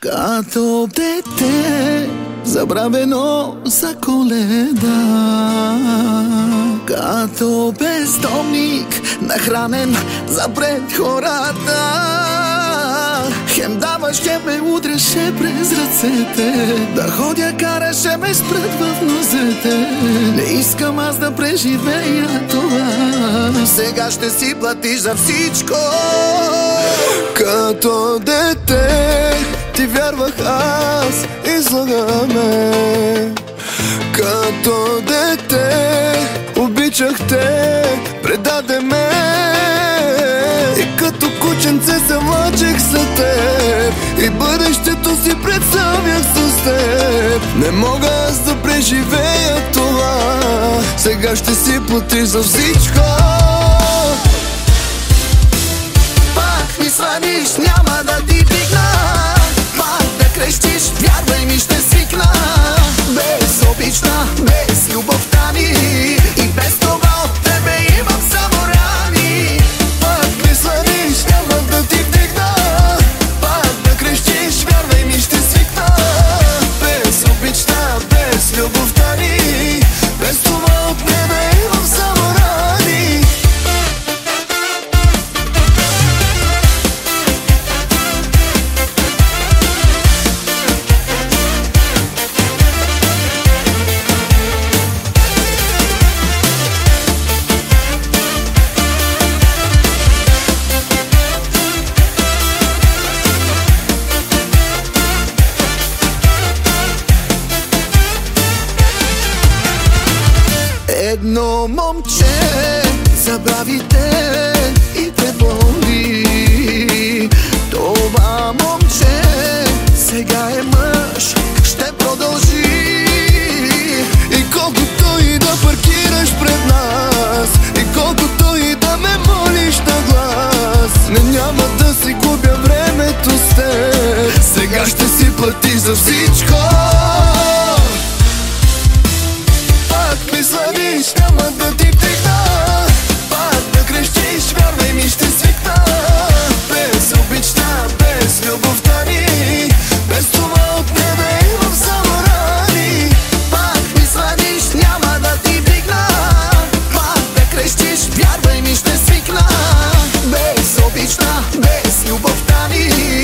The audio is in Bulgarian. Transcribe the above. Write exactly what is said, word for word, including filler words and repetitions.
Като дете, забравено за Коледа, като бездомник, нахранен за пред хората. Хем даваш, хем ме удреше през ръцете, да ходя караше ме спред в нозете. Не искам аз да преживея това, сега ще си платиш за всичко. Като дете ти вярвах, аз излагаме. Като дете обичах те, предаде ме. И като кученце се влачех след теб, и бъдещето си представях с теб. Не мога аз да преживея това, сега ще си платиш за всичко. Пак ми свалиш, няма да ти дигна. Пак да крещиш, вярвай ми, ще свикна. Без обична, без любовта ни, и без това от тебе имам само рани. Пак ми свалиш, няма да ти вдигна. Пак да крещиш, вярвай ми, ще свикна. Без обична, без любовта ни, без това от тебе имам само рани. Едно момче забрави те и те боли. Това момче сега е мъж, ще продължи. И колкото и да паркираш пред нас, и колкото и да ме молиш на глас, не, няма да си губя времето с теб, сега ще си платиш за всичко. Пак ми славиш, няма да ти вдигна. Пак да крещиш, вярвай ми, ще свикна. Без обичта, без любовта ни, без това от тебе имам само рани. Пак ми славиш, няма да ти вдигна. Пак да крещиш, вярвай ми, ще свикна. Без обичта, без любовта ни,